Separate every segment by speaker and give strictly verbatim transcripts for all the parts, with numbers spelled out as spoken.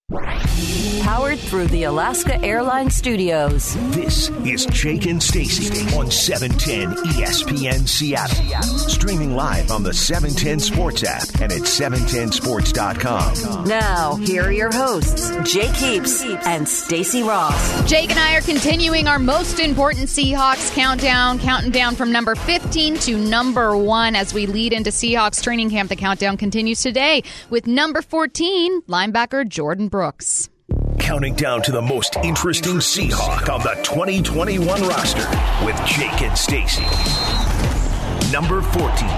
Speaker 1: Powered through the Alaska Airlines Studios.
Speaker 2: This is Jake and Stacy on seven ten E S P N Seattle. Streaming live on the seven ten Sports app and at seven ten sports dot com.
Speaker 1: Now, here are your hosts, Jake Heaps and Stacy Ross.
Speaker 3: Jake and I are continuing our most important Seahawks countdown, counting down from number fifteen to number one as we lead into Seahawks training camp. The countdown continues today with number fourteen, linebacker Jordan Brooks.
Speaker 2: Counting down to the most interesting Seahawk on the twenty twenty-one roster with Jake and Stacy. Number fourteen.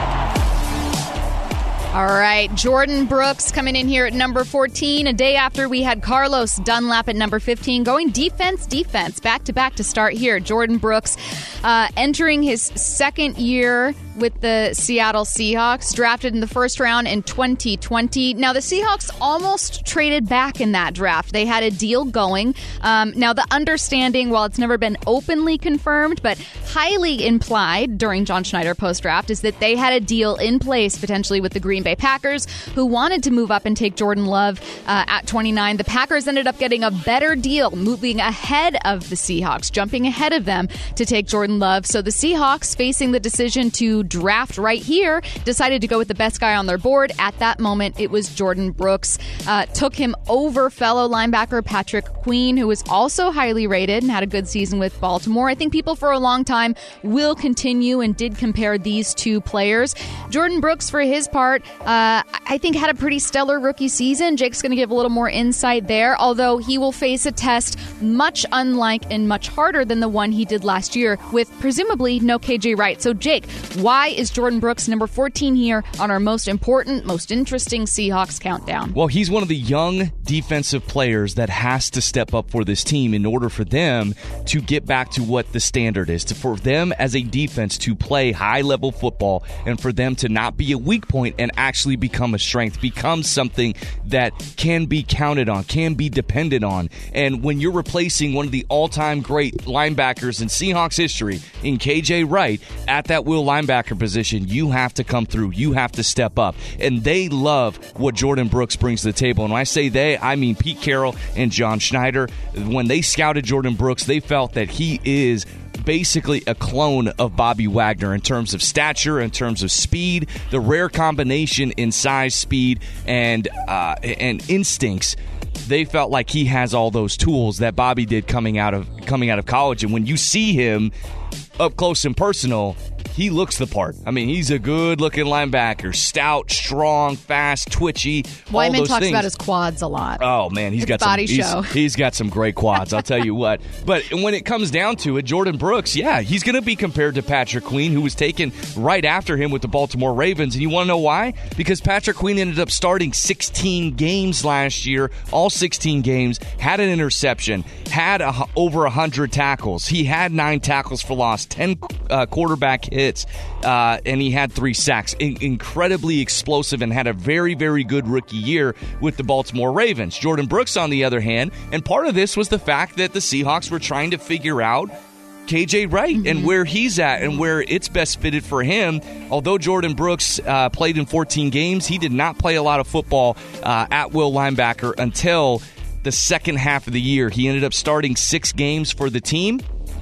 Speaker 3: All right, Jordan Brooks coming in here at number fourteen, a day after we had Carlos Dunlap at number fifteen, going defense, defense, back-to-back to start here. Jordan Brooks uh, entering his second year with the Seattle Seahawks, drafted in the first round in twenty twenty. Now, the Seahawks almost traded back in that draft. They had a deal going. Um, now, the understanding, while it's never been openly confirmed, but highly implied during John Schneider post-draft, is that they had a deal in place potentially with the Green Bay Packers, who wanted to move up and take Jordan Love uh, at twenty-nine. The Packers ended up getting a better deal, moving ahead of the Seahawks, jumping ahead of them to take Jordan Love. So the Seahawks, facing the decision to draft right here, decided to go with the best guy on their board. At that moment, it was Jordan Brooks. Uh, took him over fellow linebacker Patrick Queen, who was also highly rated and had a good season with Baltimore. I think people for a long time will continue and did compare these two players. Jordan Brooks, for his part, uh, I think had a pretty stellar rookie season. Jake's going to give a little more insight there, although he will face a test much unlike and much harder than the one he did last year with presumably no K J Wright. So, Jake, why is Jordan Brooks number fourteen here on our most important, most interesting Seahawks countdown?
Speaker 4: Well, he's one of the young defensive players that has to step up for this team in order for them to get back to what the standard is, to, for them as a defense to play high-level football and for them to not be a weak point and actually become a strength, become something that can be counted on, can be depended on. And when you're replacing one of the all-time great linebackers in Seahawks history in K J Wright at that will linebacker position, you have to come through. You have to step up. And they love what Jordan Brooks brings to the table. And when I say they, I mean Pete Carroll and John Schneider. When they scouted Jordan Brooks, they felt that he is basically a clone of Bobby Wagner in terms of stature, in terms of speed, the rare combination in size, speed, and uh, and instincts. They felt like he has all those tools that Bobby did coming out of coming out of college. And when you see him up close and personal, he looks the part. I mean, he's a good-looking linebacker. Stout, strong, fast, twitchy.
Speaker 3: Wyman
Speaker 4: all those
Speaker 3: talks
Speaker 4: things.
Speaker 3: about his quads a lot.
Speaker 4: Oh, man, he's
Speaker 3: It's
Speaker 4: got
Speaker 3: body
Speaker 4: some,
Speaker 3: show.
Speaker 4: He's, he's got some great quads, I'll tell you what. But when it comes down to it, Jordan Brooks, yeah, he's going to be compared to Patrick Queen, who was taken right after him with the Baltimore Ravens. And you want to know why? Because Patrick Queen ended up starting sixteen games last year, all sixteen games, had an interception, had a, over one hundred tackles. He had nine tackles for loss, ten uh, quarterback hits, uh, and he had three sacks. In- incredibly explosive and had a very, very good rookie year with the Baltimore Ravens. Jordan Brooks, on the other hand, and part of this was the fact that the Seahawks were trying to figure out K J Wright mm-hmm. and where he's at and where it's best fitted for him. Although Jordan Brooks uh, played in fourteen games, he did not play a lot of football uh, at will linebacker until the second half of the year. He ended up starting six games for the team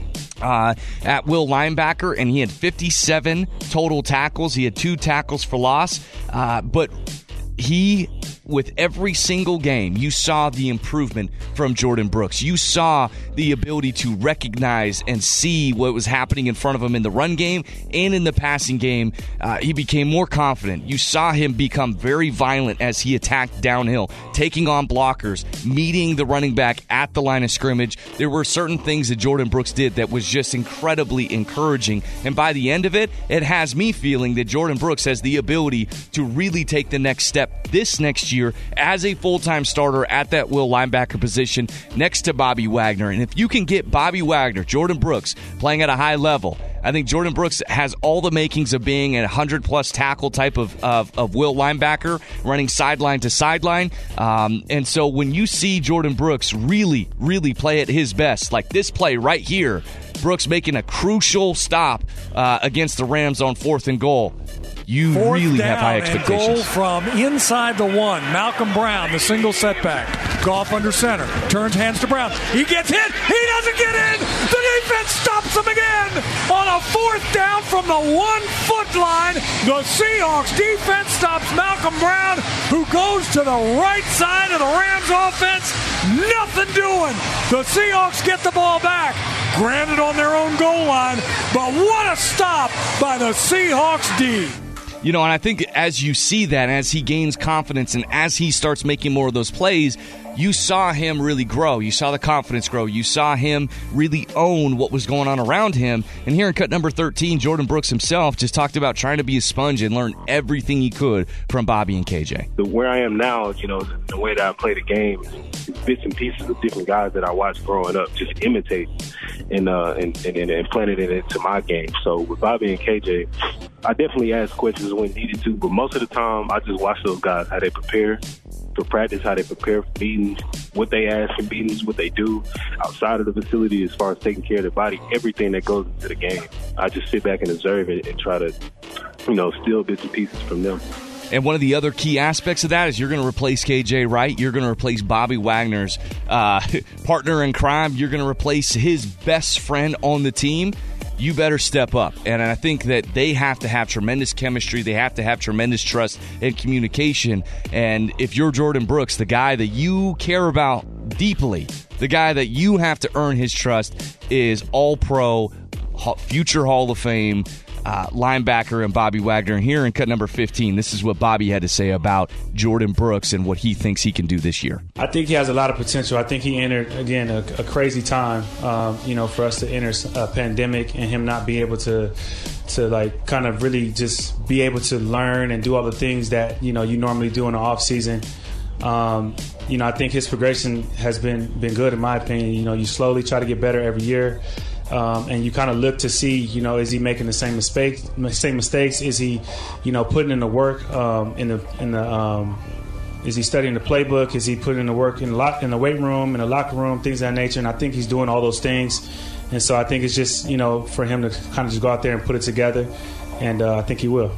Speaker 4: uh, at will linebacker, and he had fifty-seven total tackles. He had two tackles for loss, uh, but he, with every single game, you saw the improvement from Jordan Brooks. You saw the ability to recognize and see what was happening in front of him in the run game and in the passing game. Uh, he became more confident. You saw him become very violent as he attacked downhill, taking on blockers, meeting the running back at the line of scrimmage. There were certain things that Jordan Brooks did that was just incredibly encouraging. And by the end of it, it has me feeling that Jordan Brooks has the ability to really take the next step this next year as a full-time starter at that will linebacker position next to Bobby Wagner. And if you can get Bobby Wagner, Jordan Brooks, playing at a high level, I think Jordan Brooks has all the makings of being a one hundred plus tackle type of, of, of will linebacker, running sideline to sideline. Um, and so when you see Jordan Brooks really, really play at his best, like this play right here, Brooks making a crucial stop uh, against the Rams on fourth and goal, you
Speaker 5: Fourth
Speaker 4: really
Speaker 5: down
Speaker 4: have high
Speaker 5: and
Speaker 4: expectations.
Speaker 5: goal from inside the one. Malcolm Brown, the single setback. Goff under center. Turns hands to Brown. He gets hit. He doesn't get in. The defense stops him again. On a fourth down from the one-foot line, the Seahawks defense stops Malcolm Brown, who goes to the right side of the Rams offense. Nothing doing. The Seahawks get the ball back. Granted on their own goal line, but what a stop by the Seahawks D.
Speaker 4: You know, and I think as you see that, as he gains confidence and as he starts making more of those plays, you saw him really grow. You saw the confidence grow. You saw him really own what was going on around him. And here in cut number thirteen, Jordan Brooks himself just talked about trying to be a sponge and learn everything he could from Bobby and K J.
Speaker 6: Where I am now, you know, the way that I play the game is bits and pieces of different guys that I watched growing up, just imitate and, uh, and, and, and implanted it into my game. So with Bobby and K J, I definitely asked questions when needed to, but most of the time I just watch those guys, how they prepare for practice, how they prepare for meetings, what they ask for meetings, what they do outside of the facility as far as taking care of their body, everything that goes into the game. I just sit back and observe it and try to, you know, steal bits and pieces from them.
Speaker 4: And one of the other key aspects of that is you're going to replace K J Wright. You're going to replace Bobby Wagner's uh, partner in crime. You're going to replace his best friend on the team. You better step up. And I think that they have to have tremendous chemistry. They have to have tremendous trust and communication. And if you're Jordan Brooks, the guy that you care about deeply, the guy that you have to earn his trust is all-pro, future Hall of Fame uh, linebacker and Bobby Wagner. And here in cut number fifteen, this is what Bobby had to say about Jordan Brooks and what he thinks he can do this year.
Speaker 7: I think he has a lot of potential. I think he entered, again, a, a crazy time, um, you know, for us to enter a pandemic and him not be able to, to like, kind of really just be able to learn and do all the things that, you know, you normally do in the off season. Um, you know, I think his progression has been, been good, in my opinion. You know, you slowly try to get better every year. Um, and you kind of look to see, you know, is he making the same mistake, same mistakes? Is he, you know, putting in the work um, in the in the um, is he studying the playbook? Is he putting in the work in the lock, in the weight room, in the locker room, things of that nature? And I think he's doing all those things. And so I think it's just, you know, for him to kind of just go out there and put it together. And uh, I think he will.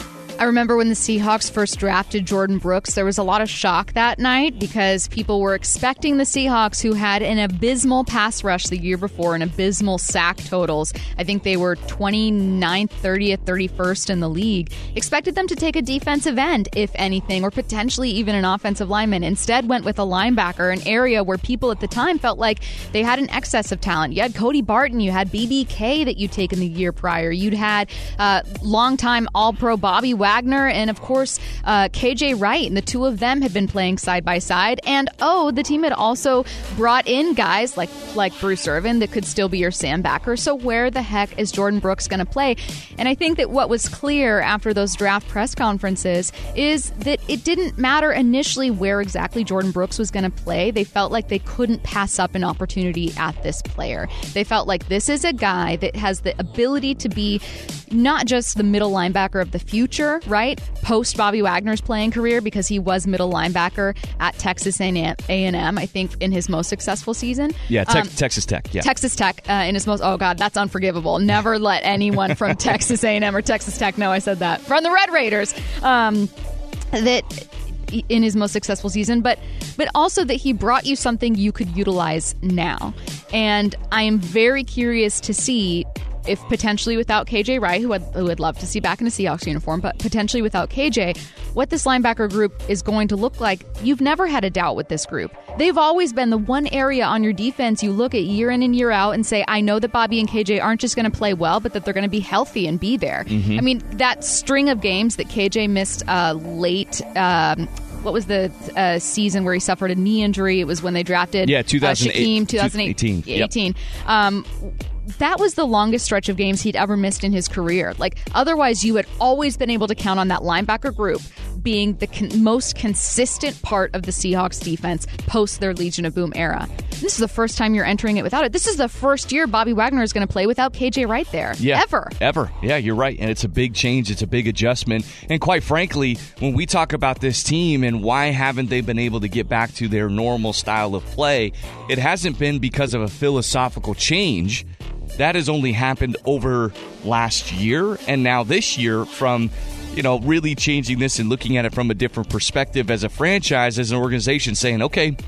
Speaker 3: I remember when the Seahawks first drafted Jordan Brooks, there was a lot of shock that night because people were expecting the Seahawks, who had an abysmal pass rush the year before and abysmal sack totals. I think they were twenty-ninth, thirtieth, thirty-first in the league. Expected them to take a defensive end, if anything, or potentially even an offensive lineman. Instead went with a linebacker, an area where people at the time felt like they had an excess of talent. You had Cody Barton, you had B B K that you'd taken the year prior. You'd had uh, longtime All-Pro Bobby Wagner and, of course, uh, K J Wright, and the two of them had been playing side by side. And, oh, the team had also brought in guys like like Bruce Irvin that could still be your Sam backer. So where the heck is Jordan Brooks going to play? And I think that what was clear after those draft press conferences is that it didn't matter initially where exactly Jordan Brooks was going to play. They felt like they couldn't pass up an opportunity at this player. They felt like this is a guy that has the ability to be not just the middle linebacker of the future, right? Post Bobby Wagner's playing career, because he was middle linebacker at Texas A and M, I think, in his most successful season.
Speaker 4: Yeah, te-
Speaker 3: um,
Speaker 4: Texas Tech. Yeah,
Speaker 3: Texas Tech uh, in his most. Oh God, that's unforgivable. Never let anyone from Texas A and M or Texas Tech know I said that. From the Red Raiders, um, that in his most successful season, but but also that he brought you something you could utilize now. And I am very curious to see if potentially without K J Wright, who I'd, who I'd love to see back in a Seahawks uniform, but potentially without K J, what this linebacker group is going to look like. You've never had a doubt with this group. They've always been the one area on your defense you look at year in and year out and say, I know that Bobby and K J aren't just going to play well, but that they're going to be healthy and be there. Mm-hmm. I mean, that string of games that K J missed uh, late... Um, What was the uh, season where he suffered a knee injury? It was when they drafted
Speaker 4: yeah, two thousand eight,
Speaker 3: uh, Shaquem, twenty eighteen.
Speaker 4: Yep.
Speaker 3: eighteen. Um, that was the longest stretch of games he'd ever missed in his career. Like, otherwise, you had always been able to count on that linebacker group being the con- most consistent part of the Seahawks defense post their Legion of Boom era. This is the first time you're entering it without it. This is the first year Bobby Wagner is going to play without K J Wright there.
Speaker 4: Yeah,
Speaker 3: ever.
Speaker 4: Ever. Yeah, you're right. And it's a big change. It's a big adjustment. And quite frankly, when we talk about this team and why haven't they been able to get back to their normal style of play, it hasn't been because of a philosophical change. That has only happened over last year and now this year from, you know, really changing this and looking at it from a different perspective as a franchise, as an organization, saying, okay,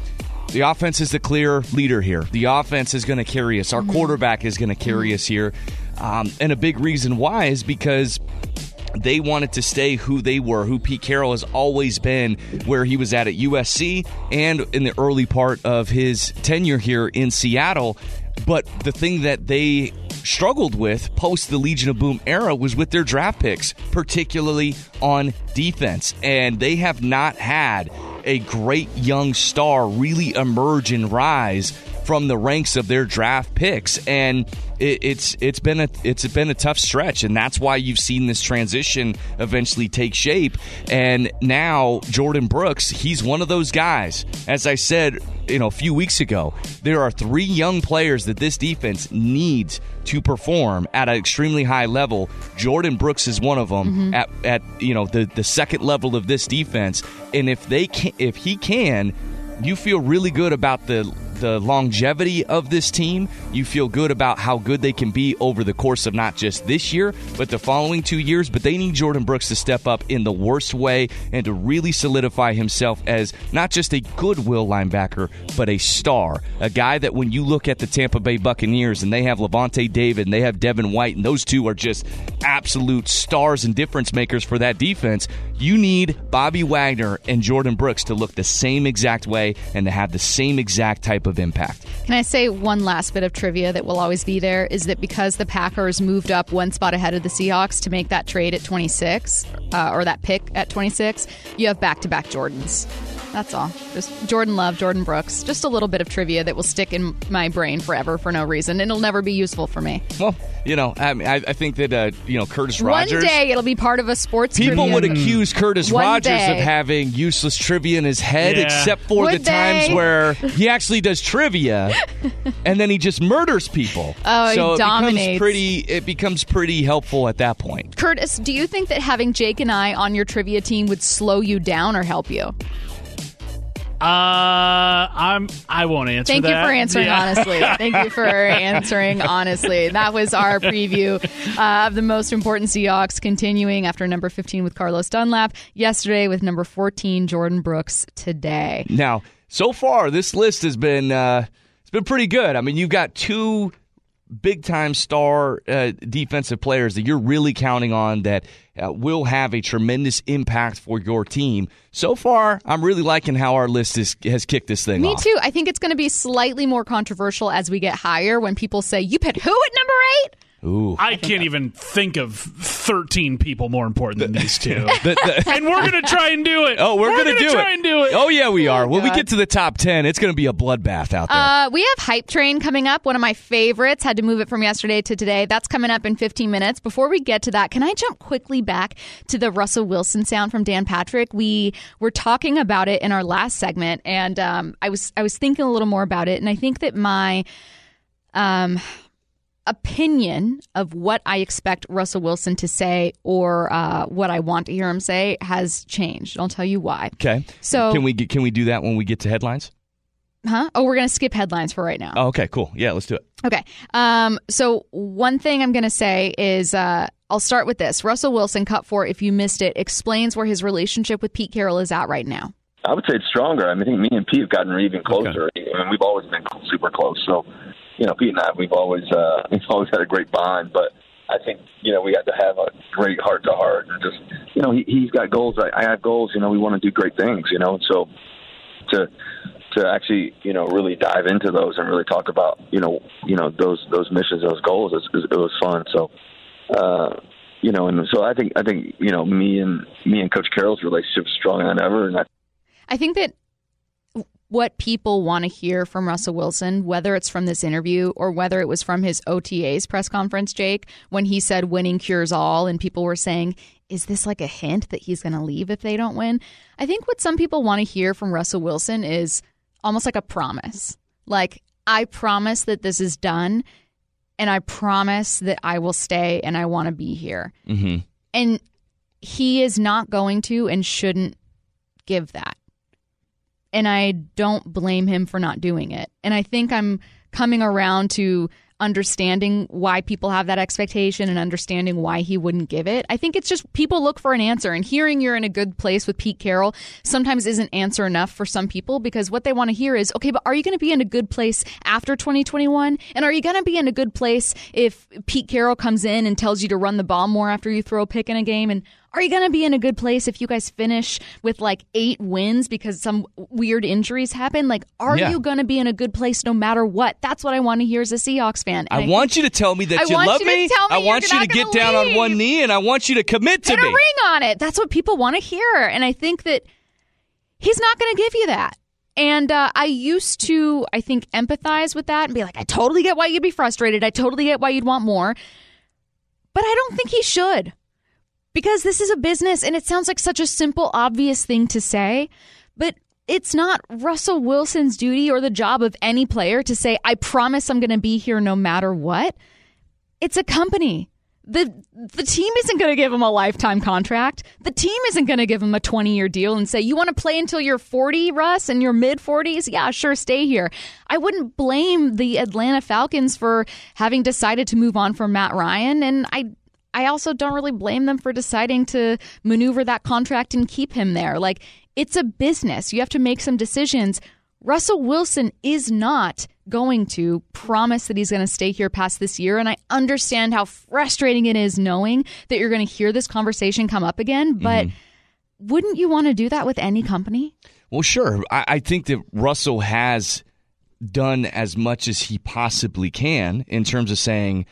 Speaker 4: The offense is the clear leader here. The offense is going to carry us. Our mm-hmm. quarterback is going to carry mm-hmm. us here. Um, and a big reason why is because they wanted to stay who they were, who Pete Carroll has always been, where he was at at U S C and in the early part of his tenure here in Seattle. But the thing that they struggled with post the Legion of Boom era was with their draft picks, particularly on defense. And they have not had a great young star really emerge and rise from the ranks of their draft picks, and it, it's it's been a it's been a tough stretch, and that's why you've seen this transition eventually take shape. And now Jordan Brooks, he's one of those guys. As I said, you know, a few weeks ago, there are three young players that this defense needs to perform at an extremely high level. Jordan Brooks is one of them mm-hmm. at at you know the the second level of this defense, and if they can, if he can, you feel really good about the. the longevity of this team. You feel good about how good they can be over the course of not just this year, but the following two years. But they need Jordan Brooks to step up in the worst way and to really solidify himself as not just a goodwill linebacker, but a star. A guy that when you look at the Tampa Bay Buccaneers and they have Levante David and they have Devin White, and those two are just absolute stars and difference makers for that defense, you need Bobby Wagner and Jordan Brooks to look the same exact way and to have the same exact type of impact.
Speaker 3: Can I say one last bit of trivia that will always be there is that because the Packers moved up one spot ahead of the Seahawks to make that trade at twenty-six, uh, or that pick at twenty-six, you have back-to-back Jordans. That's all. Just Jordan Love, Jordan Brooks. Just a little bit of trivia that will stick in my brain forever for no reason. It'll never be useful for me.
Speaker 4: Well, you know, I, I, I think that, uh, you know, Curtis Rogers.
Speaker 3: One day it'll be part of a sports
Speaker 4: People
Speaker 3: trivia.
Speaker 4: would accuse Curtis
Speaker 3: One
Speaker 4: Rogers
Speaker 3: day.
Speaker 4: of having useless trivia in his head,
Speaker 5: Yeah.
Speaker 4: except for
Speaker 3: Would
Speaker 4: the times
Speaker 3: they?
Speaker 4: where he actually does trivia and then he just murders people.
Speaker 3: Oh, he
Speaker 4: so it
Speaker 3: dominates.
Speaker 4: becomes pretty. It becomes pretty helpful at that point.
Speaker 3: Curtis, do you think that having Jake and I on your trivia team would slow you down or help you?
Speaker 8: Uh, I'm. I won't answer.
Speaker 3: Thank
Speaker 8: that.
Speaker 3: you for answering
Speaker 8: Yeah.
Speaker 3: honestly. Thank you for answering honestly. That was our preview uh, of the most important Seahawks, continuing after number fifteen with Carlos Dunlap yesterday, with number fourteen Jordan Brooks today.
Speaker 4: Now, so far, this list has been uh, it's been pretty good. I mean, you've got two big-time star uh, defensive players that you're really counting on that uh, will have a tremendous impact for your team. So far, I'm really liking how our list is, has kicked this thing
Speaker 3: Me
Speaker 4: off.
Speaker 3: too. I think it's going to be slightly more controversial as we get higher when people say, you picked who at number eight?
Speaker 4: Ooh.
Speaker 8: I can't even think of thirteen people more important than these two.
Speaker 4: The- the-
Speaker 8: And we're going to try and do it.
Speaker 4: oh, we're,
Speaker 8: we're
Speaker 4: going to do
Speaker 8: try
Speaker 4: it.
Speaker 8: and do it.
Speaker 4: Oh, yeah, we are. When we
Speaker 3: God.
Speaker 4: get to the top ten, it's going to be a bloodbath out there.
Speaker 3: Uh, we have Hype Train coming up, one of my favorites. Had to move it from yesterday to today. That's coming up in fifteen minutes. Before we get to that, can I jump quickly back to the Russell Wilson sound from Dan Patrick? We were talking about it in our last segment, and um, I was I was thinking a little more about it, and I think that my um, opinion of what I expect Russell Wilson to say or uh, what I want to hear him say has changed. I'll tell you why.
Speaker 4: Okay.
Speaker 3: So
Speaker 4: can we get, can we do that when we get to headlines?
Speaker 3: Huh? Oh, we're going to skip headlines for right now.
Speaker 4: Oh, okay, cool. Yeah, let's do it.
Speaker 3: Okay. Um, so one thing I'm going to say is uh, I'll start with this. Russell Wilson, cut four, if you missed it, explains where his relationship with Pete Carroll is at right now.
Speaker 9: I would say it's stronger. I mean, I think me and Pete have gotten even closer. Okay. I mean, we've always been super close. So, you know, Pete and I, we've always uh, we've always had a great bond. But I think, you know, we got to have a great heart to heart. And just, you know, he, he's got goals. I, I have goals. You know, we want to do great things, you know. So to to actually, you know, really dive into those and really talk about, you know, you know those those missions, those goals, it, it was fun. So, uh, you know, and so I think, I think you know, me and me and Coach Carroll's relationship is stronger than ever. And I
Speaker 3: I think that what people want to hear from Russell Wilson, whether it's from this interview or whether it was from his O T A's press conference, Jake, when he said winning cures all and people were saying, is this like a hint that he's going to leave if they don't win? I think what some people want to hear from Russell Wilson is almost like a promise. Like, I promise that this is done and I promise that I will stay and I want to be here.
Speaker 4: Mm-hmm.
Speaker 3: And he is not going to and shouldn't give that. And I don't blame him for not doing it. And I think I'm coming around to understanding why people have that expectation and understanding why he wouldn't give it. I think it's just people look for an answer, and hearing you're in a good place with Pete Carroll sometimes isn't answer enough for some people, because what they want to hear is, okay, but are you going to be in a good place after twenty twenty-one? And are you going to be in a good place if Pete Carroll comes in and tells you to run the ball more after you throw a pick in a game? And are you going to be in a good place if you guys finish with like eight wins because some weird injuries happen? Like, are yeah. you going to be in a good place no matter what? That's what I want to hear as a Seahawks fan. And
Speaker 4: I, I want you to tell me that
Speaker 3: I
Speaker 4: you love
Speaker 3: you
Speaker 4: me. I want you to get down
Speaker 3: leave.
Speaker 4: on one knee, and I want you to commit to
Speaker 3: Put
Speaker 4: me.
Speaker 3: a ring on it. That's what people want to hear. And I think that he's not going to give you that. And uh, I used to, I think, empathize with that and be like, I totally get why you'd be frustrated. I totally get why you'd want more. But I don't think he should. Because this is a business, and it sounds like such a simple, obvious thing to say, but it's not Russell Wilson's duty or the job of any player to say, I promise I'm going to be here no matter what. It's a company. The the team isn't going to give him a lifetime contract. The team isn't going to give him a twenty-year deal and say, you want to play until you're forty, Russ, in your mid-forties? Yeah, sure, stay here. I wouldn't blame the Atlanta Falcons for having decided to move on from Matt Ryan, and I I also don't really blame them for deciding to maneuver that contract and keep him there. Like, it's a business. You have to make some decisions. Russell Wilson is not going to promise that he's going to stay here past this year, and I understand how frustrating it is knowing that you're going to hear this conversation come up again, but mm-hmm. wouldn't you want to do that with any company?
Speaker 4: Well, sure. I, I think that Russell has done as much as he possibly can in terms of saying,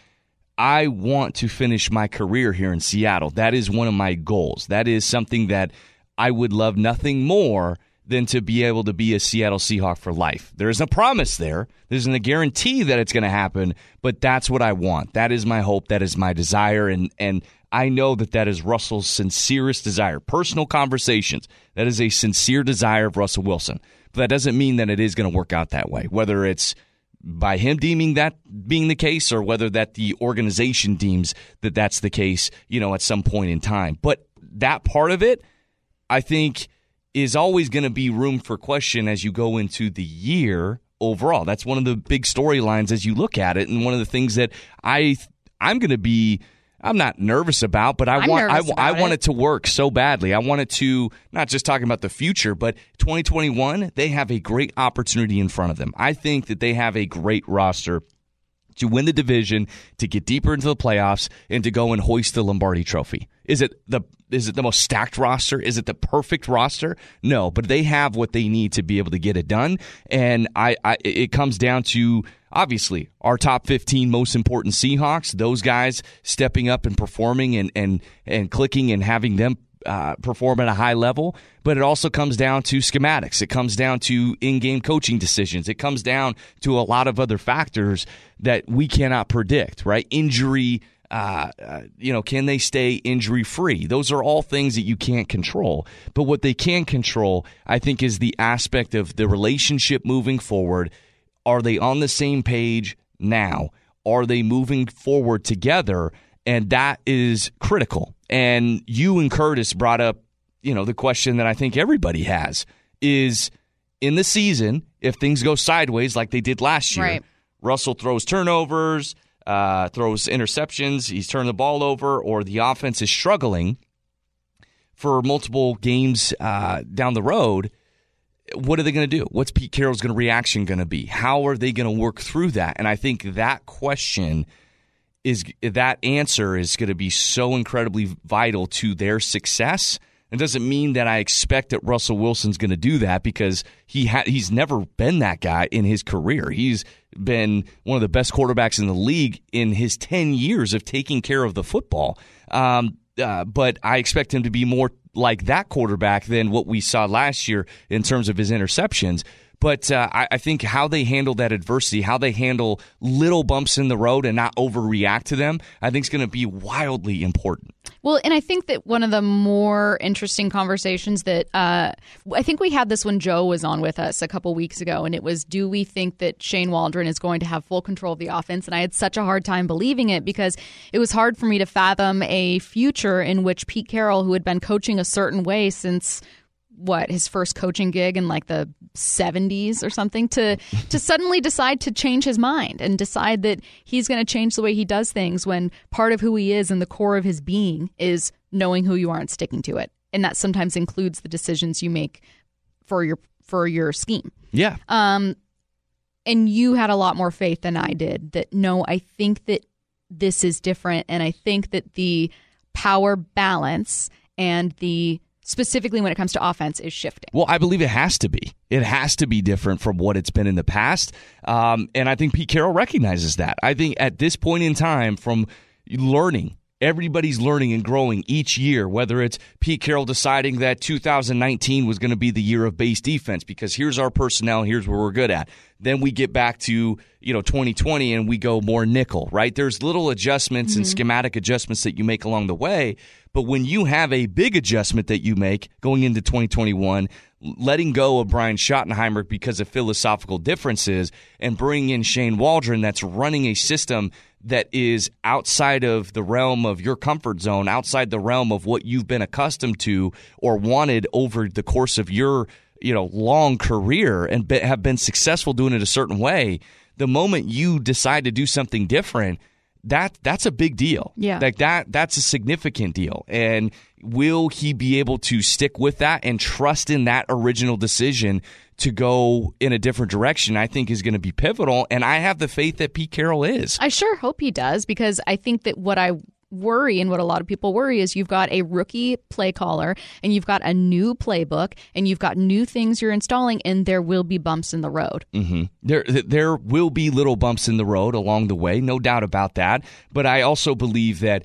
Speaker 4: I want to finish my career here in Seattle. That is one of my goals. That is something that I would love nothing more than to be able to be a Seattle Seahawk for life. There isn't a promise there. There isn't a guarantee that it's going to happen, but that's what I want. That is my hope. That is my desire, and and I know that that is Russell's sincerest desire. Personal conversations, that is a sincere desire of Russell Wilson. But that doesn't mean that it is going to work out that way, whether it's by him deeming that being the case or whether that the organization deems that that's the case, you know, at some point in time. But that part of it, I think, is always going to be room for question as you go into the year overall. That's one of the big storylines as you look at it, and one of the things that I I'm going to be I'm not nervous about, but I
Speaker 3: I'm
Speaker 4: want I, I
Speaker 3: it.
Speaker 4: want it to work so badly. I want it to, not just talking about the future, but twenty twenty-one, they have a great opportunity in front of them. I think that they have a great roster to win the division, to get deeper into the playoffs, and to go and hoist the Lombardi Trophy. Is it the is it the most stacked roster? Is it the perfect roster? No, but they have what they need to be able to get it done. And I, I it comes down to, obviously, our top fifteen most important Seahawks, those guys stepping up and performing and and, and clicking and having them uh, perform at a high level. But it also comes down to schematics. It comes down to in-game coaching decisions. It comes down to a lot of other factors that we cannot predict, right? Injury, uh, uh, you know, can they stay injury-free? Those are all things that you can't control. But what they can control, I think, is the aspect of the relationship moving forward. Are they on the same page now? Are they moving forward together? And that is critical. And you and Curtis brought up, you know, the question that I think everybody has is, in the season, if things go sideways like they did last year,
Speaker 3: right.
Speaker 4: Russell throws turnovers, uh, throws interceptions, he's turned the ball over, or the offense is struggling for multiple games uh, down the road, what are they going to do? What's Pete Carroll's gonna reaction going to be? How are they going to work through that? And I think that question is, that answer is going to be so incredibly vital to their success. It doesn't mean that I expect that Russell Wilson's going to do that, because he ha- he's never been that guy in his career. He's been one of the best quarterbacks in the league in his ten years of taking care of the football. Um, uh, but I expect him to be more like that quarterback than what we saw last year in terms of his interceptions. But uh, I, I think how they handle that adversity, how they handle little bumps in the road and not overreact to them, I think is going to be wildly important.
Speaker 3: Well, and I think that one of the more interesting conversations that uh, I think we had this when Joe was on with us a couple weeks ago, and it was, do we think that Shane Waldron is going to have full control of the offense? And I had such a hard time believing it, because it was hard for me to fathom a future in which Pete Carroll, who had been coaching a certain way since what, his first coaching gig in like the seventies or something, to to suddenly decide to change his mind and decide that he's going to change the way he does things when part of who he is and the core of his being is knowing who you are and sticking to it. And that sometimes includes the decisions you make for your for your scheme.
Speaker 4: Yeah.
Speaker 3: Um, and you had a lot more faith than I did that, no, I think that this is different. And I think that the power balance and the specifically when it comes to offense is shifting.
Speaker 4: Well, I believe it has to be. It has to be different from what it's been in the past. Um, and I think Pete Carroll recognizes that. I think at this point in time, from learning, everybody's learning and growing each year, whether it's Pete Carroll deciding that two thousand nineteen was going to be the year of base defense because here's our personnel, here's where we're good at. Then we get back to, you know, twenty twenty and we go more nickel, right? There's little adjustments mm-hmm. and schematic adjustments that you make along the way. But when you have a big adjustment that you make going into twenty twenty-one, letting go of Brian Schottenheimer because of philosophical differences and bringing in Shane Waldron that's running a system that is outside of the realm of your comfort zone, outside the realm of what you've been accustomed to or wanted over the course of your, you know, long career and be, have been successful doing it a certain way, the moment you decide to do something different, that that's a big deal.
Speaker 3: Yeah.
Speaker 4: Like that that's a significant deal. And will he be able to stick with that and trust in that original decision to go in a different direction, I think is going to be pivotal. And I have the faith that Pete Carroll is.
Speaker 3: I sure hope he does, because I think that what I worry and what a lot of people worry is you've got a rookie play caller and you've got a new playbook and you've got new things you're installing, and there will be bumps in the road.
Speaker 4: Mm-hmm. There, there will be little bumps in the road along the way, no doubt about that. But I also believe that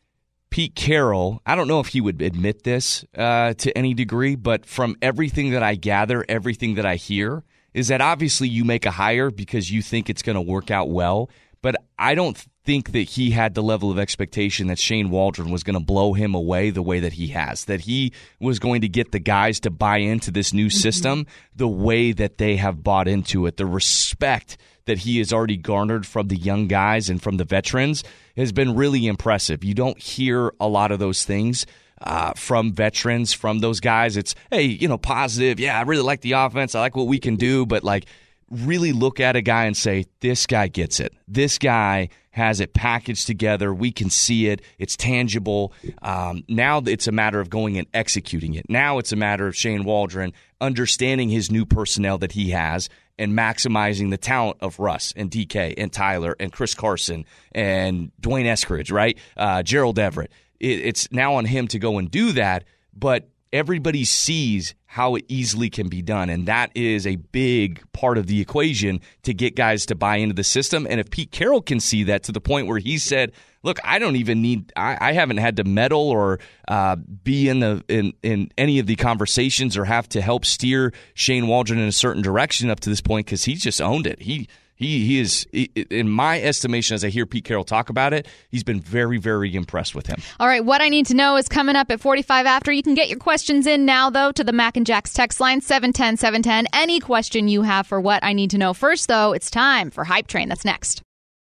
Speaker 4: Pete Carroll, I don't know if he would admit this uh, to any degree, but from everything that I gather, everything that I hear, is that obviously you make a hire because you think it's going to work out well. But I don't think that he had the level of expectation that Shane Waldron was going to blow him away the way that he has, that he was going to get the guys to buy into this new system mm-hmm. the way that they have bought into it. The respect that he has already garnered from the young guys and from the veterans has been really impressive. You don't hear a lot of those things uh, from veterans, from those guys. It's, hey, you know, positive. Yeah, I really like the offense. I like what we can do. But, like, really look at a guy and say, this guy gets it. This guy has it packaged together. We can see it. It's tangible. Um, now it's a matter of going and executing it. Now it's a matter of Shane Waldron understanding his new personnel that he has and maximizing the talent of Russ and D K and Tyler and Chris Carson and Dwayne Eskridge, right? Uh, Gerald Everett. It, it's now on him to go and do that, but everybody sees how it easily can be done, and that is a big part of the equation to get guys to buy into the system. And if Pete Carroll can see that to the point where he said, look, I don't even need I, I haven't had to meddle or uh, be in the in, in any of the conversations or have to help steer Shane Waldron in a certain direction up to this point, because he's just owned it. He He he is, in my estimation, as I hear Pete Carroll talk about it, he's been very, very impressed with him.
Speaker 3: All right, What I Need to Know is coming up at forty-five after. You can get your questions in now, though, to the Mac and Jack's text line, seven one zero, seven one zero. Any question you have for What I Need to Know. First, though, it's time for Hype Train. That's next.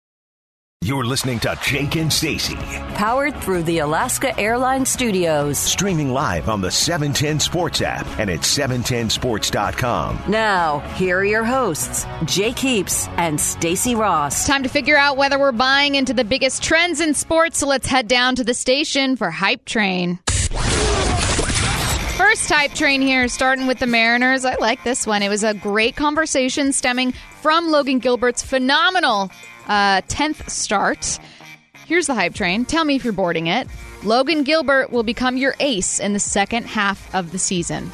Speaker 2: You're listening to Jake and Stacey.
Speaker 1: Powered through the Alaska Airlines Studios.
Speaker 2: Streaming live on the seven ten Sports app and at seven ten sports dot com.
Speaker 1: Now, here are your hosts, Jake Heaps and Stacey Ross.
Speaker 3: Time to figure out whether we're buying into the biggest trends in sports, so let's head down to the station for Hype Train. First Hype Train here, starting with the Mariners. I like this one. It was a great conversation stemming from Logan Gilbert's phenomenal Uh, tenth start. Here's the Hype Train. Tell me if you're boarding it. Logan Gilbert will become your ace in the second half of the season.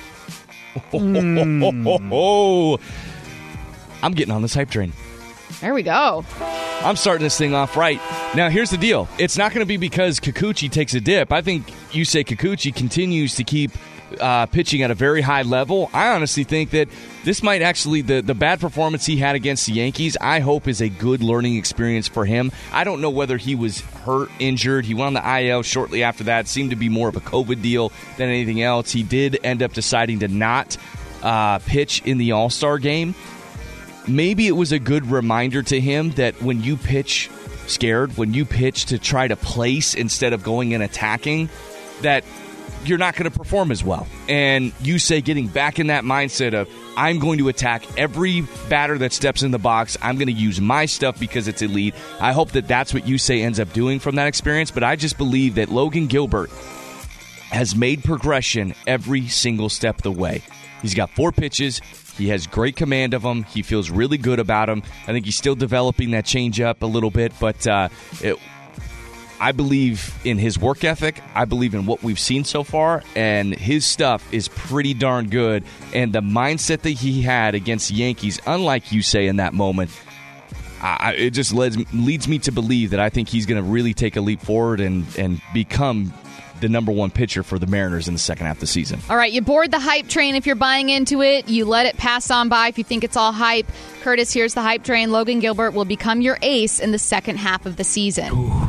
Speaker 4: Mm. I'm getting on this Hype Train.
Speaker 3: There we go.
Speaker 4: I'm starting this thing off right. Now, here's the deal. It's not going to be because Kikuchi takes a dip. I think Yusei Kikuchi continues to keep uh, pitching at a very high level. I honestly think that this might actually, the, the bad performance he had against the Yankees, I hope is a good learning experience for him. I don't know whether he was hurt, injured. He went on the I L shortly after that. It seemed to be more of a COVID deal than anything else. He did end up deciding to not uh, pitch in the All-Star game. Maybe it was a good reminder to him that when you pitch scared, when you pitch to try to place instead of going and attacking, that you're not going to perform as well. And you say getting back in that mindset of, I'm going to attack every batter that steps in the box. I'm going to use my stuff because it's elite. I hope that that's what you say ends up doing from that experience. But I just believe that Logan Gilbert has made progression every single step of the way. He's got four pitches. He has great command of them. He feels really good about them. I think he's still developing that changeup a little bit, but uh, it, I believe in his work ethic. I believe in what we've seen so far, and his stuff is pretty darn good. And the mindset that he had against the Yankees, unlike you say in that moment, I, it just leads, leads me to believe that I think he's going to really take a leap forward and, and become the number one pitcher for the Mariners in the second half of the season.
Speaker 3: All right, you board the hype train if you're buying into it. You let it pass on by if you think it's all hype. Curtis, here's the hype train. Logan Gilbert will become your ace in the second half of the season.
Speaker 8: Ooh.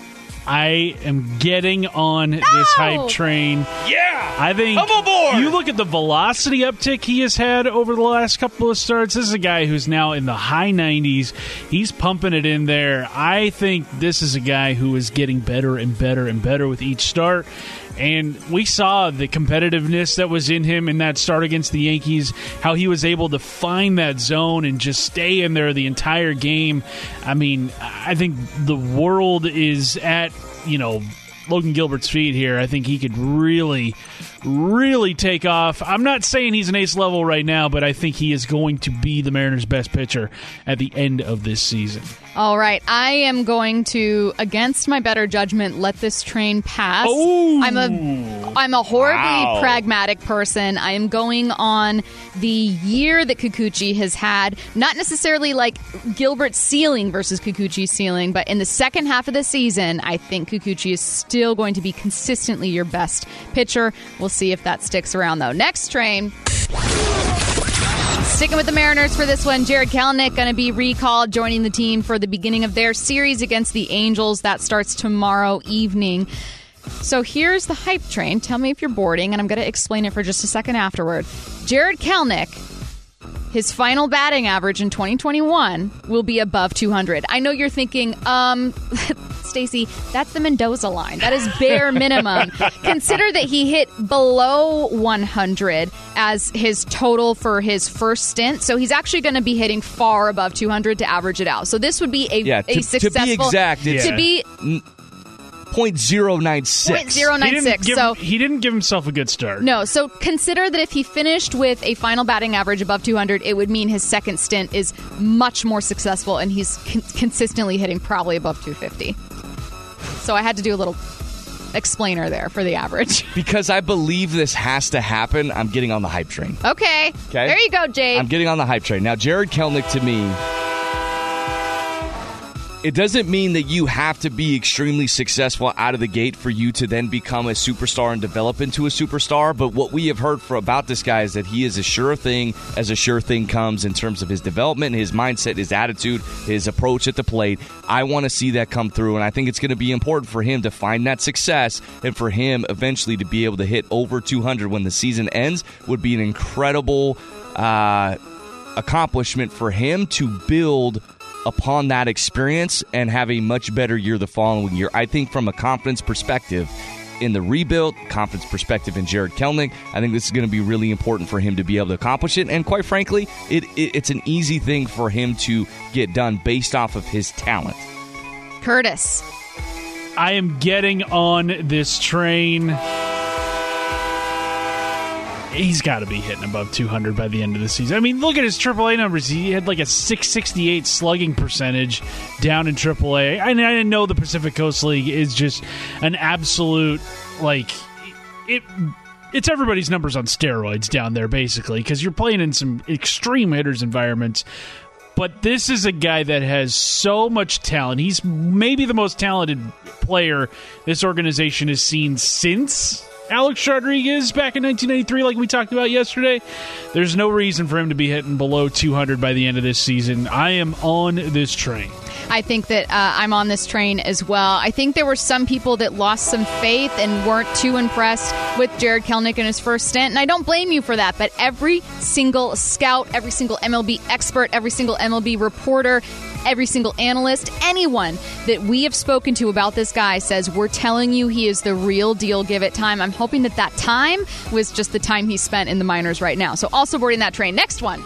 Speaker 8: I am getting on
Speaker 3: no!
Speaker 8: this hype train.
Speaker 4: Yeah!
Speaker 8: I think
Speaker 4: come aboard!
Speaker 8: You look at the velocity uptick he has had over the last couple of starts. This is a guy who's now in the high nineties. He's pumping it in there. I think this is a guy who is getting better and better and better with each start. And we saw the competitiveness that was in him in that start against the Yankees, how he was able to find that zone and just stay in there the entire game. I mean, I think the world is at, you know, Logan Gilbert's feet here. I think he could really, really take off. I'm not saying he's an ace level right now, but I think he is going to be the Mariners' best pitcher at the end of this season.
Speaker 3: All right, I am going to, against my better judgment, let this train pass.
Speaker 8: Oh.
Speaker 3: I'm a, I'm a horribly
Speaker 4: wow.
Speaker 3: pragmatic person. I am going on the year that Kikuchi has had, not necessarily like Gilbert's ceiling versus Kikuchi's ceiling, but in the second half of the season, I think Kikuchi is still going to be consistently your best pitcher. We'll see if that sticks around, though. Next train. Sticking with the Mariners for this one, Jarred Kelenic going to be recalled, joining the team for the beginning of their series against the Angels. That starts tomorrow evening. So here's the hype train. Tell me if you're boarding, and I'm going to explain it for just a second afterward. Jarred Kelenic, his final batting average in twenty twenty-one will be above two hundred. I know you're thinking, um, Stacey, that's the Mendoza line. That is bare minimum. Consider that he hit below one hundred as his total for his first stint. So he's actually going to be hitting far above two hundred to average it out. So this would be a,
Speaker 4: yeah,
Speaker 3: a
Speaker 4: to,
Speaker 3: successful...
Speaker 4: To be exact, it's
Speaker 3: to be
Speaker 4: point zero nine six.
Speaker 3: point zero nine six.
Speaker 8: Give,
Speaker 3: so
Speaker 8: he didn't give himself a good start.
Speaker 3: No, so consider that if he finished with a final batting average above two hundred, it would mean his second stint is much more successful, and he's con- consistently hitting probably above two fifty. So I had to do a little explainer there for the average.
Speaker 4: Because I believe this has to happen, I'm getting on the hype train.
Speaker 3: Okay.
Speaker 4: Okay.
Speaker 3: There you go, Jade.
Speaker 4: I'm getting on the hype train. Now, Jarred Kelenic, to me, it doesn't mean that you have to be extremely successful out of the gate for you to then become a superstar and develop into a superstar. But what we have heard for about this guy is that he is a sure thing as a sure thing comes in terms of his development, his mindset, his attitude, his approach at the plate. I want to see that come through, and I think it's going to be important for him to find that success and for him eventually to be able to hit over two hundred when the season ends would be an incredible uh, accomplishment for him to build upon that experience and have a much better year the following year. I think from a confidence perspective in the rebuild, confidence perspective in Jarred Kelenic, I think this is going to be really important for him to be able to accomplish it. And quite frankly, it, it it's an easy thing for him to get done based off of his talent.
Speaker 3: Curtis.
Speaker 8: I am getting on this train. He's got to be hitting above two hundred by the end of the season. I mean, look at his triple A numbers. He had like a six sixty-eight slugging percentage down in triple A. I, I didn't know the Pacific Coast League is just an absolute, like, it. It's everybody's numbers on steroids down there, basically, because you're playing in some extreme hitters environments. But this is a guy that has so much talent. He's maybe the most talented player this organization has seen since Alex Rodriguez back in nineteen ninety-three, like we talked about yesterday. There's no reason for him to be hitting below two hundred by the end of this season. I am on this train.
Speaker 3: I think that uh, I'm on this train as well. I think there were some people that lost some faith and weren't too impressed with Jarred Kelenic in his first stint, and I don't blame you for that, but every single scout, every single M L B expert, every single M L B reporter, every single analyst, anyone that we have spoken to about this guy says, we're telling you he is the real deal. Give it time. I'm hoping that that time was just the time he spent in the minors right now. So also boarding that train. Next one.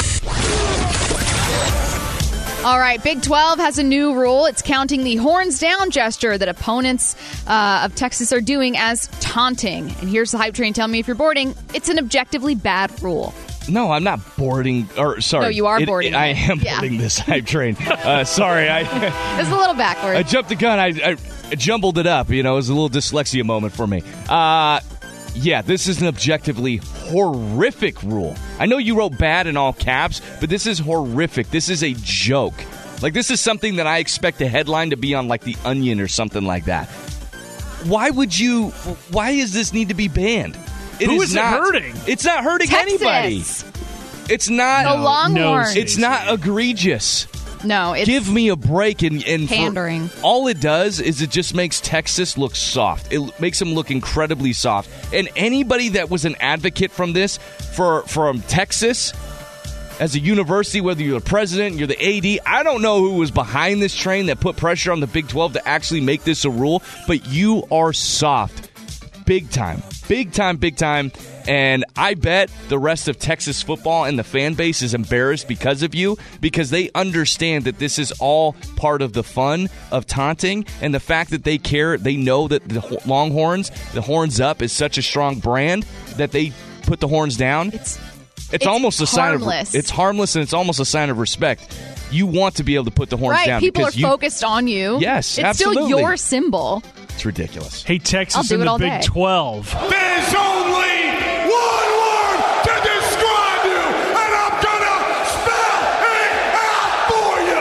Speaker 3: All right, Big twelve has a new rule. It's counting the horns down gesture that opponents uh, of Texas are doing as taunting. And here's the hype train. Tell me if you're boarding. It's an objectively bad rule.
Speaker 4: No, I'm not boarding. Or sorry,
Speaker 3: no, you are
Speaker 4: it,
Speaker 3: boarding.
Speaker 4: It, I am
Speaker 3: yeah.
Speaker 4: boarding this hype train. Uh, sorry, I.
Speaker 3: It's a little backwards.
Speaker 4: I jumped the gun. I, I jumbled it up. You know, it was a little dyslexia moment for me. Uh, yeah, this is an objectively horrific rule. I know you wrote bad in all caps, but this is horrific. This is a joke. Like, this is something that I expect a headline to be on, like, The Onion or something like that. Why would you... Why does this need to be banned?
Speaker 8: It Who
Speaker 4: is,
Speaker 8: is
Speaker 4: not,
Speaker 8: it hurting?
Speaker 4: It's not hurting
Speaker 3: Texas.
Speaker 4: anybody. It's not...
Speaker 3: The Longhorns.
Speaker 4: No, it's not egregious.
Speaker 3: No, it's
Speaker 4: give me a break. And, and
Speaker 3: pandering.
Speaker 4: For, all it does is it just makes Texas look soft. It makes them look incredibly soft. And anybody that was an advocate from this, for from Texas, as a university, whether you're the president, you're the A D, I don't know who was behind this train that put pressure on the Big twelve to actually make this a rule, but you are soft. Big time. Big time, big time. And I bet the rest of Texas football and the fan base is embarrassed because of you, because they understand that this is all part of the fun of taunting, and the fact that they care, they know that the Longhorns, the horns up is such a strong brand that they put the horns down.
Speaker 3: It's
Speaker 4: It's,
Speaker 3: it's
Speaker 4: almost a
Speaker 3: harmless.
Speaker 4: sign of it's harmless, and it's almost a sign of respect. You want to be able to put the horns
Speaker 3: right,
Speaker 4: down.
Speaker 3: People are
Speaker 4: because you,
Speaker 3: focused on you.
Speaker 4: Yes,
Speaker 3: it's
Speaker 4: absolutely.
Speaker 3: still your symbol.
Speaker 4: It's ridiculous.
Speaker 8: Hey, Texas in the Big
Speaker 3: day.
Speaker 8: twelve.
Speaker 10: There's only one word to describe you, and I'm gonna spell it out for you.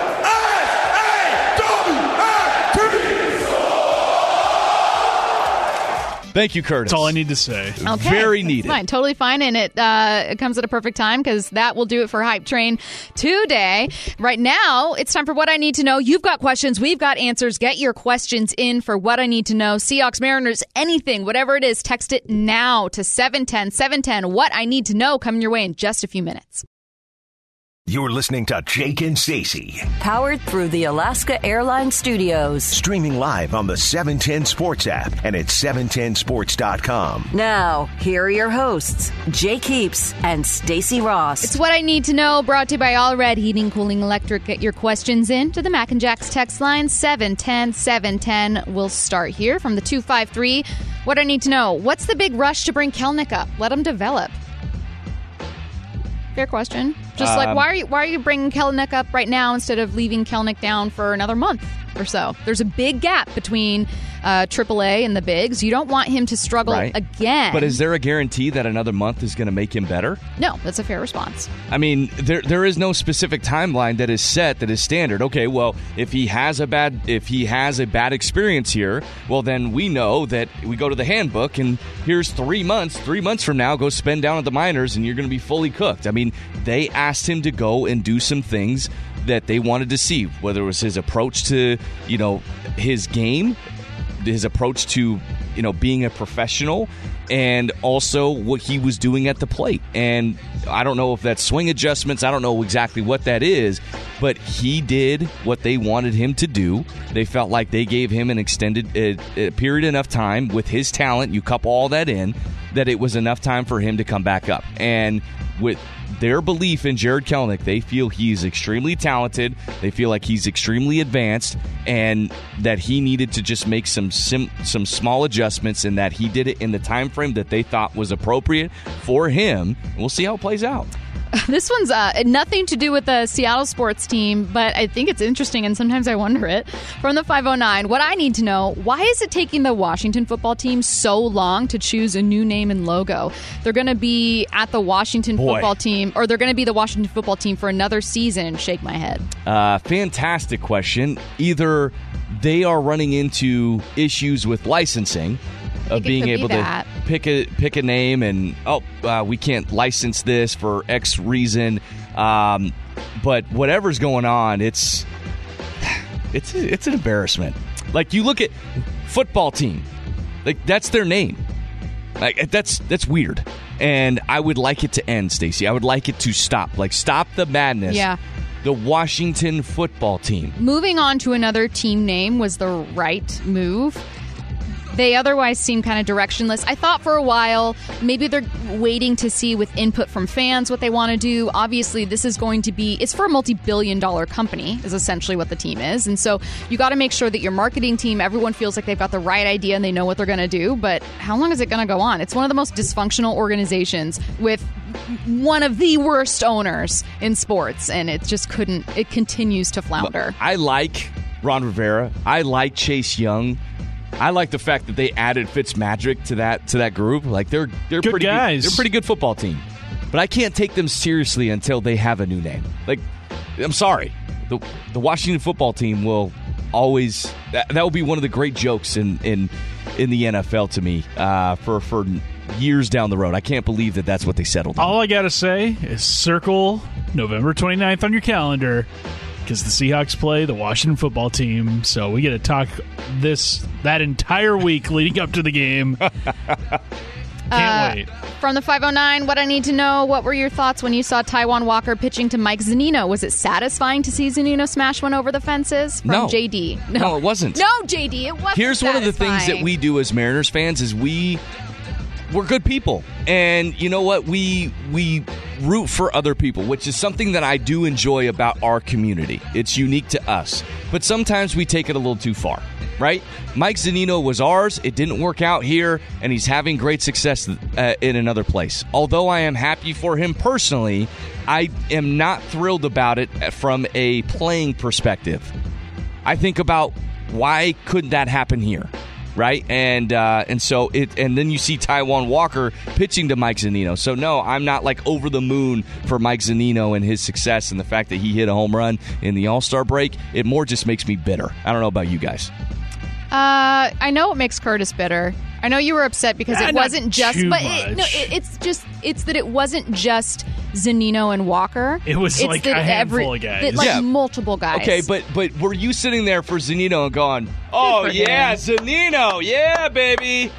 Speaker 10: S A W S T.
Speaker 4: Thank you, Curtis.
Speaker 8: That's all I need to say.
Speaker 3: Okay.
Speaker 4: Very needed.
Speaker 3: Fine, totally fine, and it uh, it comes at a perfect time because that will do it for Hype Train today. Right now, it's time for What I Need to Know. You've got questions, we've got answers. Get your questions in for What I Need to Know. Seahawks, Mariners, anything, whatever it is, text it now to seven ten seven ten. What I Need to Know coming your way in just a few minutes.
Speaker 2: You're listening to Jake and Stacey.
Speaker 1: Powered through the Alaska Airlines Studios.
Speaker 2: Streaming live on the seven ten Sports app and at seven ten sports dot com.
Speaker 1: Now, here are your hosts, Jake Heaps and Stacey Ross.
Speaker 3: It's What I Need to Know, brought to you by All Red Heating, Cooling, Electric. Get your questions in to the Mac and Jack's text line, seven ten seven ten. We'll start here from the two five three. What I Need to Know. What's the big rush to bring Kelenic up? Let him develop. Fair question. Just um, like, why are you why are you bringing Kelenic up right now instead of leaving Kelenic down for another month or so? There's a big gap between uh, triple A and the bigs. You don't want him to struggle
Speaker 4: right.
Speaker 3: again.
Speaker 4: But is there a guarantee that another month is going to make him better?
Speaker 3: No, that's a fair response.
Speaker 4: I mean, there there is no specific timeline that is set, that is standard. Okay, well, if he has a bad if he has a bad experience here, well, then we know that we go to the handbook and here's three months. Three months from now, go spend down at the minors and you're going to be fully cooked. I mean, they asked him to go and do some things that they wanted to see, whether it was his approach to, you know, his game, his approach to, you know, being a professional, and also what he was doing at the plate. And I don't know if that's swing adjustments. I don't know exactly what that is, but he did what they wanted him to do. They felt like they gave him an extended uh, uh, period enough time with his talent. You couple all that in, that it was enough time for him to come back up. And with their belief in Jarred Kelenic, they feel he's extremely talented. They feel like he's extremely advanced, and that he needed to just make some sim- some small adjustments, and that he did it in the time frame that they thought was appropriate for him. We'll see how it plays out.
Speaker 3: This one's uh, nothing to do with the Seattle sports team, but I think it's interesting, and sometimes I wonder it. From the five oh nine, what I need to know, why is it taking the Washington football team so long to choose a new name and logo? They're going to be at the Washington
Speaker 4: Boy.
Speaker 3: football team, or they're going to be the Washington football team for another season. Shake my head.
Speaker 4: Uh, fantastic question. Either they are running into issues with licensing, of being able
Speaker 3: be
Speaker 4: to pick a pick a name and, oh, uh, we can't license this for X reason. Um, but whatever's going on, it's It's it's an embarrassment. Like, you look at football team, like that's their name. Like that's that's weird, and I would like it to end, Stacey. I would like it to stop. Like, stop the madness.
Speaker 3: Yeah.
Speaker 4: The Washington football team.
Speaker 3: Moving on to another team name was the right move. They otherwise seem kind of directionless. I thought for a while maybe they're waiting to see with input from fans what they want to do. Obviously, this is going to be, it's for a multi-billion dollar company is essentially what the team is. And so you got to make sure that your marketing team, everyone feels like they've got the right idea and they know what they're going to do. But how long is it going to go on? It's one of the most dysfunctional organizations with one of the worst owners in sports. And it just couldn't, it continues to flounder.
Speaker 4: I like Ron Rivera. I like Chase Young. I like the fact that they added Fitzmagic to that to that group. Like, they're they're
Speaker 8: good
Speaker 4: pretty
Speaker 8: guys.
Speaker 4: Good, they're a pretty good football team. But I can't take them seriously until they have a new name. Like, I'm sorry, the the Washington football team will always that, that will be one of the great jokes in in, in the N F L to me uh, for for years down the road. I can't believe that that's what they settled on.
Speaker 8: All I gotta say is circle November twenty-ninth on your calendar, because the Seahawks play the Washington football team, so we get to talk this that entire week leading up to the game. Can't
Speaker 3: uh,
Speaker 8: wait.
Speaker 3: From the five oh nine, what I need to know, what were your thoughts when you saw Taijuan Walker pitching to Mike Zunino? Was it satisfying to see Zunino smash one over the fences? From
Speaker 4: No.
Speaker 3: J D.
Speaker 4: No, it wasn't.
Speaker 3: No, J D, it wasn't.
Speaker 4: Here's one of the things that
Speaker 3: satisfying.
Speaker 4: we do as Mariners fans is we we're good people, and you know what, we we root for other people, which is something that I do enjoy about our community. It's unique to us, but sometimes we take it a little too far, right? Mike Zunino was ours. It didn't work out here, and he's having great success uh, in another place. Although I am happy for him personally, I am not thrilled about it from a playing perspective. I think about, why couldn't that happen here? Right, and uh, and so it, and then you see Taijuan Walker pitching to Mike Zunino. So no, I'm not like over the moon for Mike Zunino and his success and the fact that he hit a home run in the All-Star break. It more just makes me bitter. I don't know about you guys.
Speaker 3: Uh, I know it makes Curtis bitter. I know you were upset because
Speaker 8: Yeah,
Speaker 3: it
Speaker 8: not
Speaker 3: wasn't just,
Speaker 8: too
Speaker 3: but it, no,
Speaker 8: much.
Speaker 3: it, it's just it's that it wasn't just Zunino and Walker.
Speaker 8: It was
Speaker 3: It's
Speaker 8: like
Speaker 3: that
Speaker 8: a handful
Speaker 3: every,
Speaker 8: of guys.
Speaker 3: that, like
Speaker 4: Yeah.
Speaker 3: multiple guys.
Speaker 4: Okay, but but were you sitting there for Zunino and going, "Oh
Speaker 3: Good for
Speaker 4: yeah,
Speaker 3: him.
Speaker 4: Zunino, yeah, baby,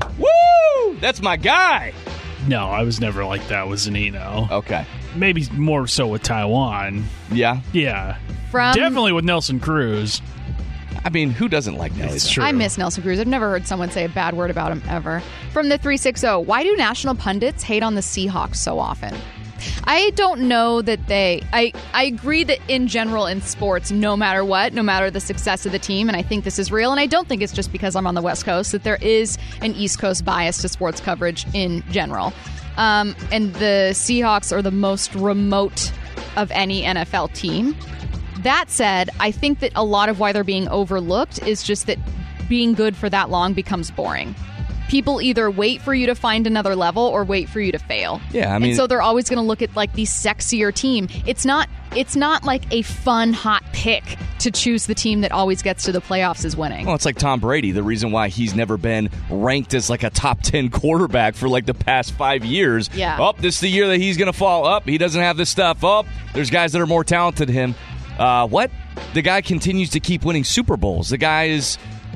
Speaker 4: woo, that's my guy."
Speaker 8: No, I was never like that with Zunino.
Speaker 4: Okay,
Speaker 8: Maybe more so with Taijuan.
Speaker 4: yeah.
Speaker 8: Yeah.
Speaker 3: From
Speaker 8: Definitely with Nelson Cruz.
Speaker 4: I mean, who doesn't like Nelly?
Speaker 8: It's
Speaker 4: though?
Speaker 8: true.
Speaker 3: I miss Nelson Cruz. I've never heard someone say a bad word about him ever. From the three sixty, why do national pundits hate on the Seahawks so often? I don't know that they... I, I agree that in general in sports, no matter what, no matter the success of the team, and I think this is real, and I don't think it's just because I'm on the West Coast, that there is an East Coast bias to sports coverage in general. Um, and the Seahawks are the most remote of any N F L team. That said, I think that a lot of why they're being overlooked is just that being good for that long becomes boring. People either wait for you to find another level or wait for you to fail.
Speaker 4: Yeah, I mean-
Speaker 3: and so they're always going to look at like the sexier team. It's not. It's not like a fun hot pick to choose the team that always gets to the playoffs is winning.
Speaker 4: Well, it's like Tom Brady. The reason why he's never been ranked as like a top ten quarterback for like the past five years.
Speaker 3: Yeah.
Speaker 4: Oh, this is the year that he's going to fall up. He doesn't have this stuff. Oh, there's guys that are more talented than him. Uh, what? The guy continues to keep winning Super Bowls. The guy is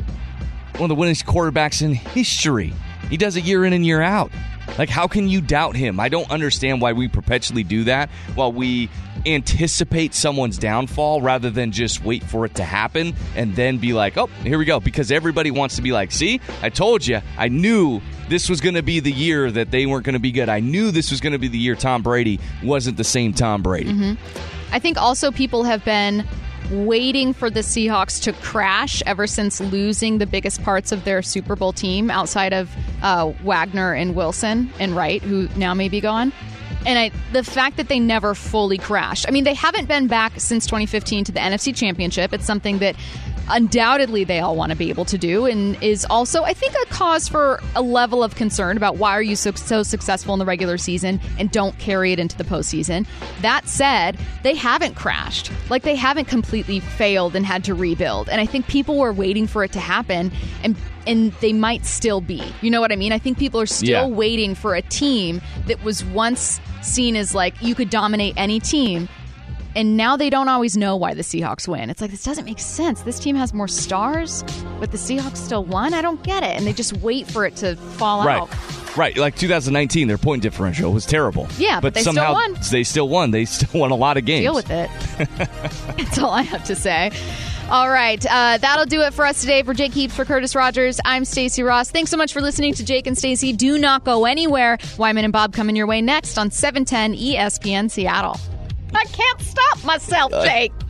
Speaker 4: one of the winningest quarterbacks in history. He does it year in and year out. Like, how can you doubt him? I don't understand why we perpetually do that while we anticipate someone's downfall rather than just wait for it to happen and then be like, oh, here we go. Because everybody wants to be like, see, I told you, I knew this was going to be the year that they weren't going to be good. I knew this was going to be the year Tom Brady wasn't the same Tom Brady.
Speaker 3: Mm-hmm. I think also people have been waiting for the Seahawks to crash ever since losing the biggest parts of their Super Bowl team outside of uh, Wagner and Wilson and Wright, who now may be gone. And I, the fact that they never fully crashed. I mean, they haven't been back since twenty fifteen to the N F C Championship. It's something that undoubtedly they all want to be able to do, and is also, I think, a cause for a level of concern about why are you so, so successful in the regular season and don't carry it into the postseason. That said, they haven't crashed. Like, they haven't completely failed and had to rebuild. And I think people were waiting for it to happen, and and they might still be. You know what I mean? I think people are still
Speaker 4: Yeah.
Speaker 3: waiting for a team that was once seen as like you could dominate any team. and now they don't always know why the Seahawks win. It's like, this doesn't make sense. This team has more stars, but the Seahawks still won? I don't get it. And they just wait for it to fall
Speaker 4: right.
Speaker 3: out.
Speaker 4: Right, like two thousand nineteen, their point differential was terrible.
Speaker 3: Yeah, but, but they
Speaker 4: somehow
Speaker 3: still won.
Speaker 4: They still won. They still won a lot of games.
Speaker 3: Deal with it. That's all I have to say. All right, uh, that'll do it for us today. For Jake Heaps, for Curtis Rogers, I'm Stacey Ross. Thanks so much for listening to Jake and Stacey. Do not go anywhere. Wyman and Bob coming your way next on seven ten E S P N Seattle. I can't stop myself, Jake.